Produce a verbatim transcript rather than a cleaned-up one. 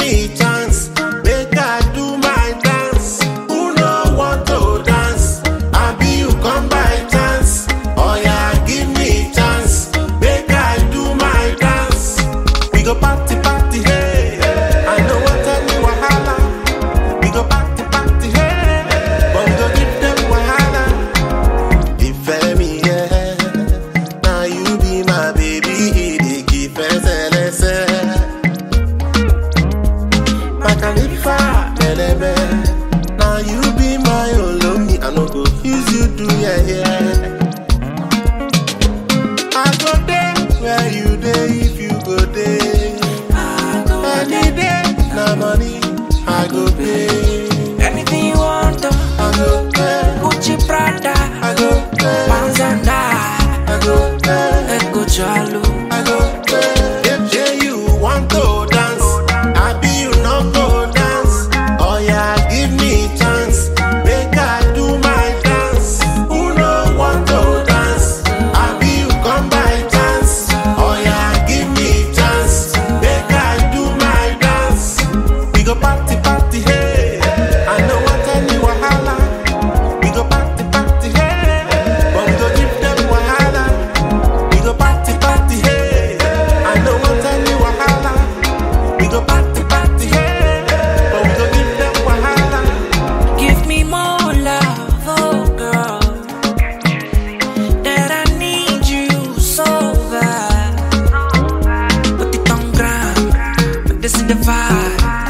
me chance, make I do my dance. Who no want to dance? I be you come by chance. Oh yeah, give me chance, make I do my dance. We go party party hey, I know what tell me wahala. We go party party hey, but we go give them wahala. If me yeah, now you be my baby, they give us a my Khalifa, elebe. Now you be my Olomi, I no go use you do yeah yeah. I go there where you there if you go there. Any day, na money I go pay. Anything you want, uh, I go pay. Gucci Prada, I go pay. Manzana, I go pay. Ego Jalo, I go pay. If yeah, you want to dance, I be you not go dance. Oh yeah, give me chance, make I do my dance. Who no want to dance? I be you come by chance. Oh yeah, give me chance, make I do my dance. We go party party hey, I know what tell me wahala. We go party party hey, but we go give them wahala. We go party party hey, I know what tell me wahala. We go party party hey, but we go give them wahala. give me more love, oh girl. That I need you so bad. Put it on ground, but this is the vibe.